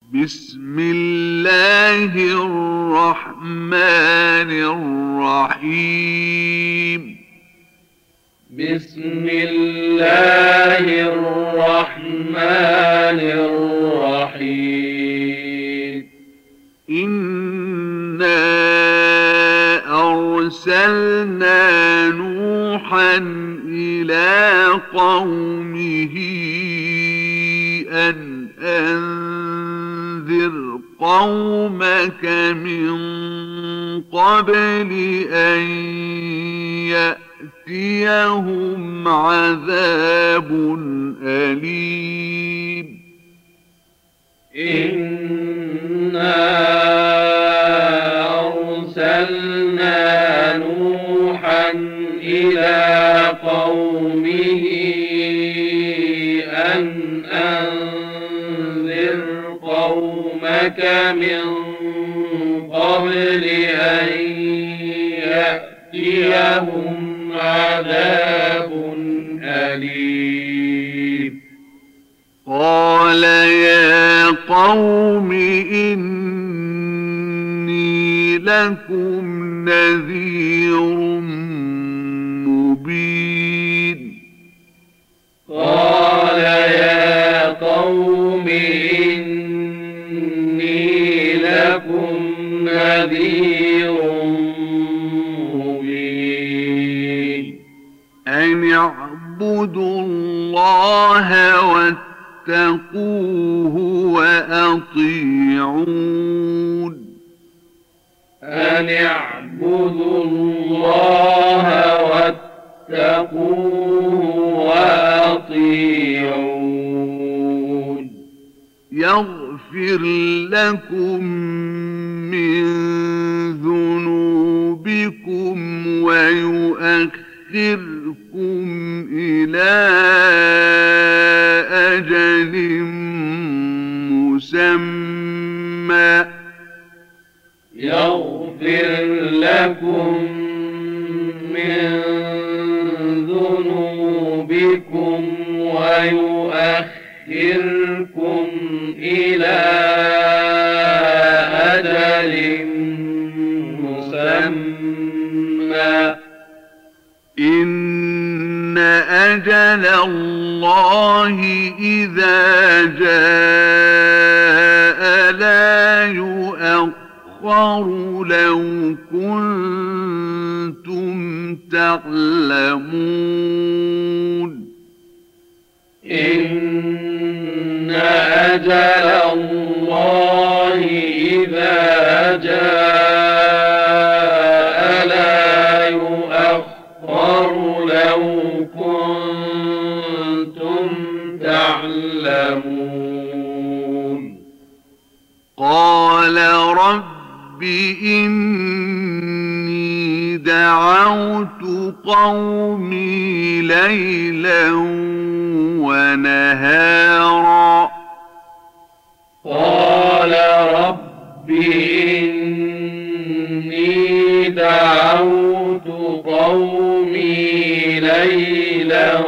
بسم الله الرحمن الرحيم بسم الله الرحمن الرحيم إنا أرسلنا نوحا إلى قومه أن أنذر قومك من قبل أن يأتيهم عذاب أليم إنا أرسلنا نوحا إلى قومه أن أنذر قومك من قبل أن يأتيهم عذاب أليم قال يا قوم إني لكم نذير مبين قال يا قوم إني لكم نذير مبين أن اعبدوا الله واتقوه وأطيعون أن اعبدوا الله واتقوه وأطيعون يغفر لكم من ذنوبكم ويؤخركم إلى أجل مسمى يغفر لكم من ذنوبكم ويؤخركم إلى أجل مسمى إن أجل الله إذا جاء لا يؤخر لو كنتم تعلمون إن أجل الله إذا جاء لا يؤخر لو كنتم تعلمون قال رب إني دعوت قومي ليلا ونهارا قال رب إني دعوت قومي ليلا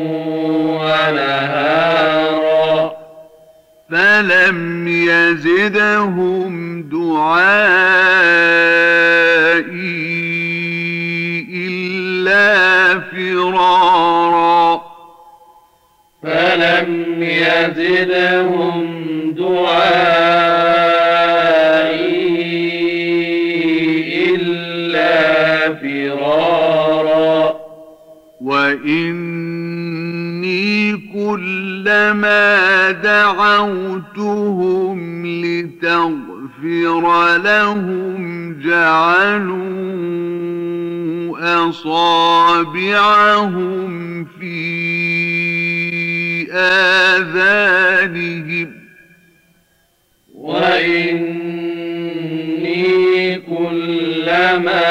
ونهارا فلم يزدهم دعائي إلا فرارا فلم يزدهم دعائي إلا فرارا وإني كلما دعوتهم لتغفر لهم جعلوا أصابعهم في آذانهم وإني كلما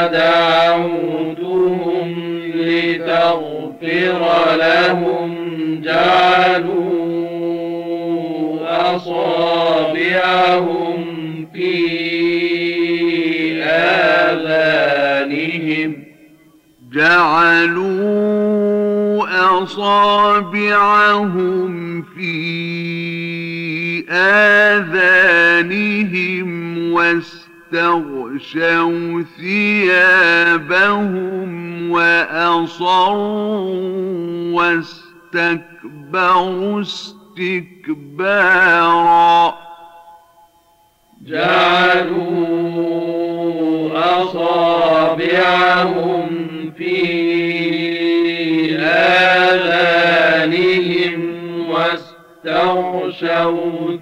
دعوتهم لتغفر لهم جعلوا أصابعهم في آذانهم جعلوا أصابعهم في آذانهم واستغشوا ثيابهم وأصروا واستكبروا استكبارا جعلوا أصابعهم في آذانهم واستغشوا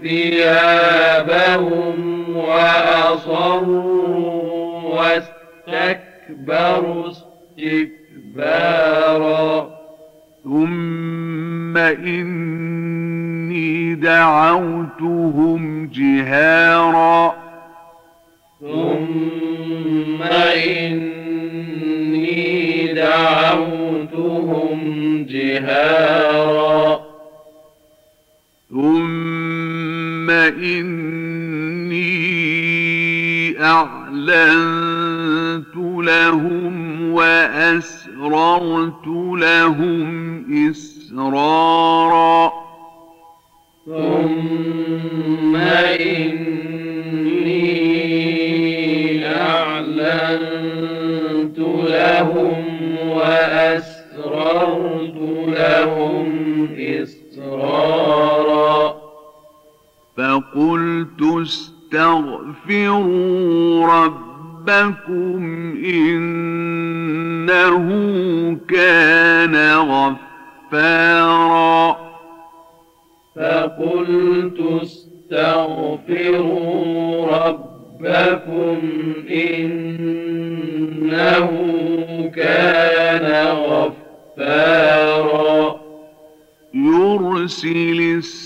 ثيابهم وأصروا واستكبروا استكبارا ثم إني دعوتهم جهارا ثم إني دعوتهم جهارا ثم إني أعلنت لهم وأسررت لهم إسرارا ثم إني أعلنت لهم وأسررت لهم إسرارا فقلت استغفروا ربكم إنه كان غفارا فقلت استغفروا ربكم إنه كان غفارا يرسل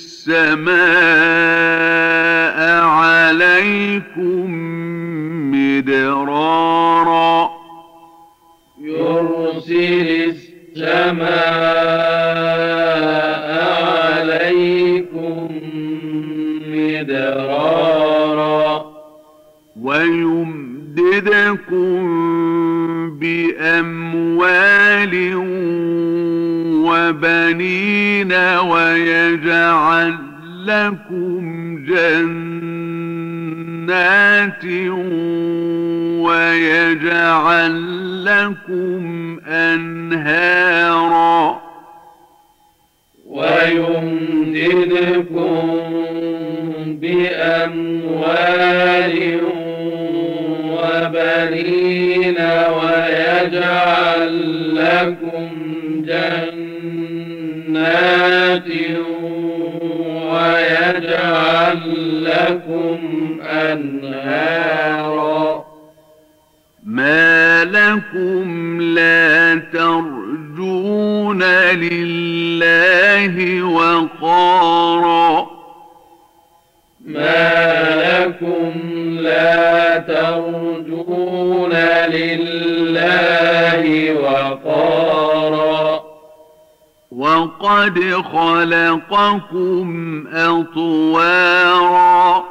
السماء عليكم مدرارا يرسل السماء عليكم مدرارا ويمددكم بأموال وبنين ويجعل لكم جنات ويجعل لكم أنهارا ويمددكم بأموال وبنين ويجعل لكم جنات ويجعل لكم أنهارا ما لكم لا ترجون لله وقارا ما لكم لا ترجون لله وقارا وقد خلقكم أطوارا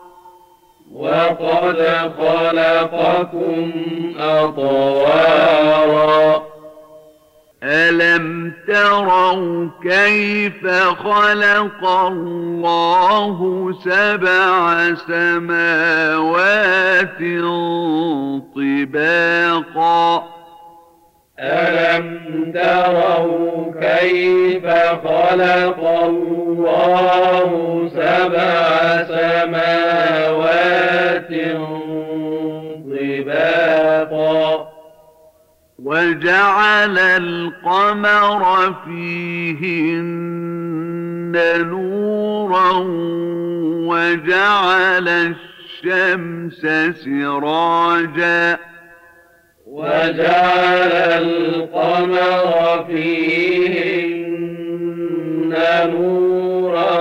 وقد خلقكم أطوارا ألم تروا كيف خلق الله سبع سماوات طباقا ألم تروا كيف خلق الله سبع سماوات طباقا وجعل القمر فيهن نورا وجعل الشمس سراجا وجعل القمر فيهن نورا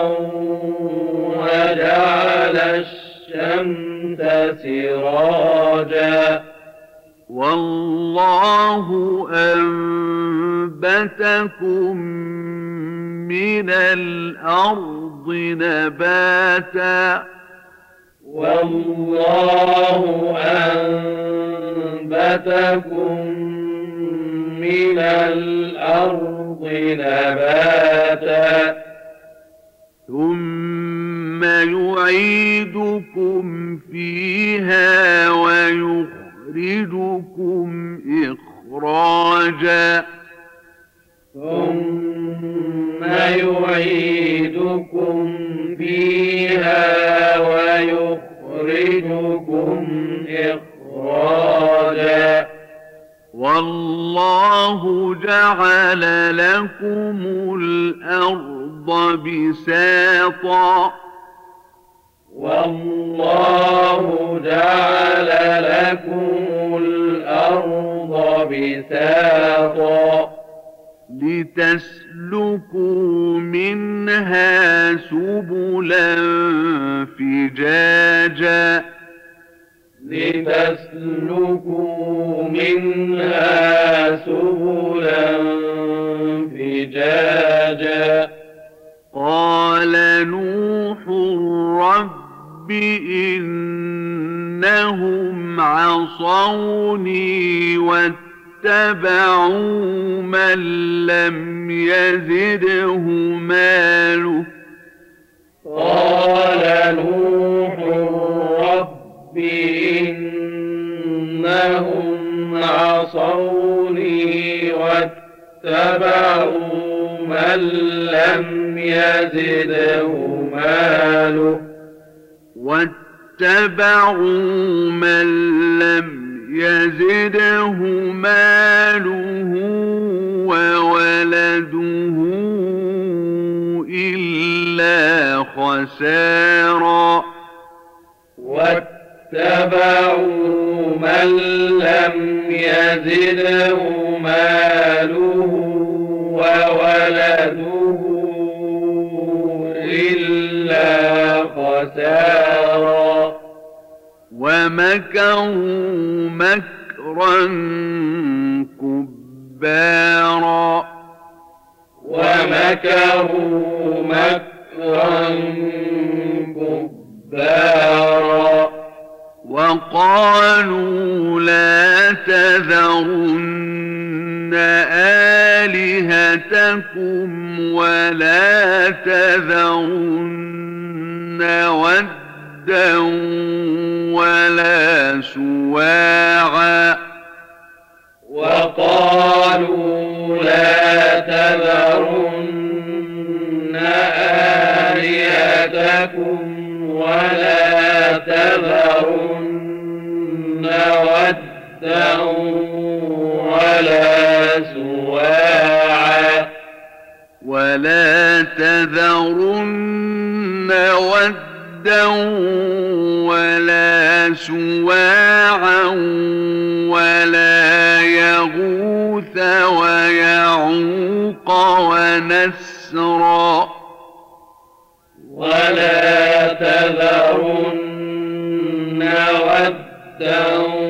وجعل الشمس سراجا والله أنبتكم من الأرض نباتا والله أنبتكم من الأرض نباتا ثم يعيدكم فيها ويخرجكم إخراجا ثم يعيدكم فيها ويخرجكم إخراجا والله جعل لكم الأرض بساطا والله جعل لكم الأرض بساطا لتسلكوا منها سبلا فجاجا لتسلكوا منها سبلا فجاجا قال نوح رب إنهم عصوني واتبعوا من لم يزده ماله قال نوح رب إنهم عصوني واتبعوا من لم يزده ماله يزده ماله وولده إلا خسارا واتبعوا من لم يزده ماله وولده إلا خسارا ومكروا مكرا كبارا ومكروا مكرا كبارا وقالوا لا تذرن آلهتكم ولا تذرن ودا ولا سواعا وقالوا لا تذرن آلهتكم ولا تذرن ودا ولا سواعا ولا تذرن ودا ولا سواعا ولا يغوث ويعوق ونسرا ولا تذرن ودا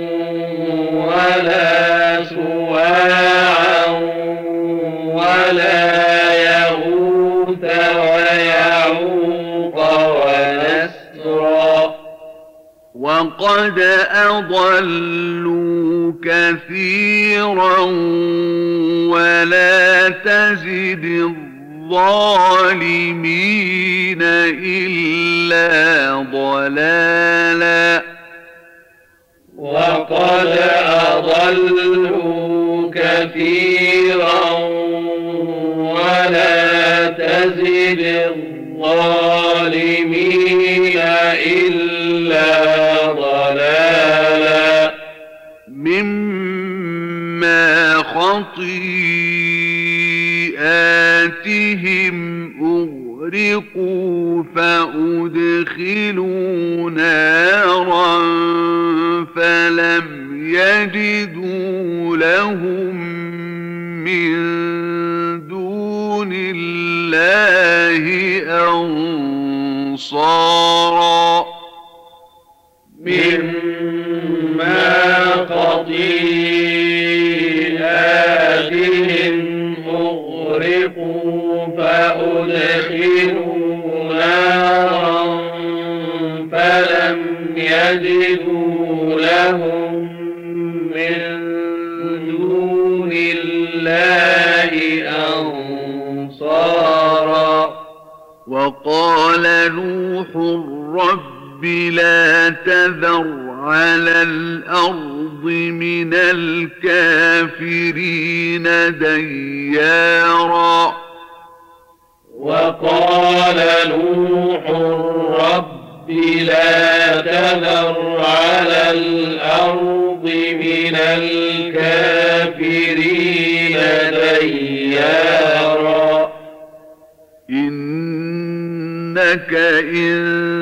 ولا سواعا ولا يغوث ويعوق ونسرا وقد أضلوا كثيرا ولا تزد الظالمين إلا ضلالا وقد أضلوا كثيرا ولا تزد الظالمين إلا ضلالا مما خطيئاتهم أغرقوا فأدخلوا نارا فلم يجدوا لهم من دون الله أنصارا مما خطيئاتهم أغرقوا فأدخلوا نارا فلم يجدوا لهم من دون الله أنصارا وقال نوح رب لا تذر على الأرض من الكافرين ديارا وقال نوح رب لا تذر على الأرض من الكافرين ديارا إنك إن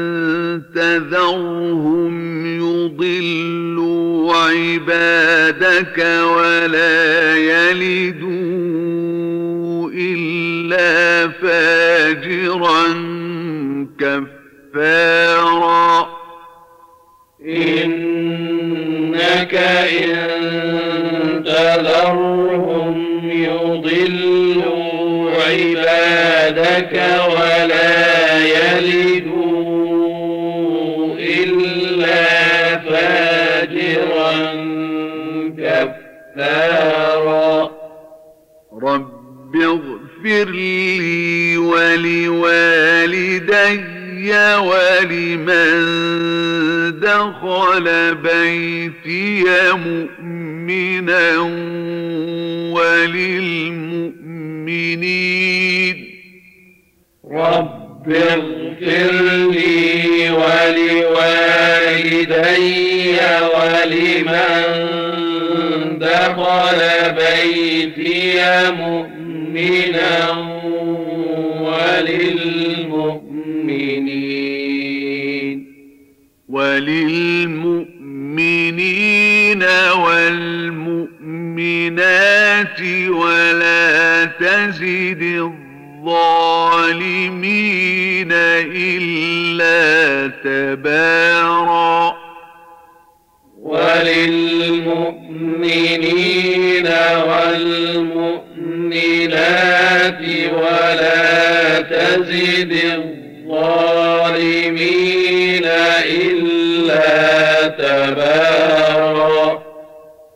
تذرهم يضلوا عبادك ولا يلدوا إلا فاجرا كفارا إنك إن تذرهم يضلوا عبادك ولا يلدوا إلا فاجرا كفارا رب اغفر لي ولوالدي ولمن دخل بيتي مؤمنا وللمؤمنين رب اغفر لي ولوالدي ولمن دخل بيتي مؤمنا وللمؤمنين والمؤمنات ولا تزد الظالمين إلا تبارا وللمؤمنين والمؤمنات ولا تزد الظالمين إلا تبارا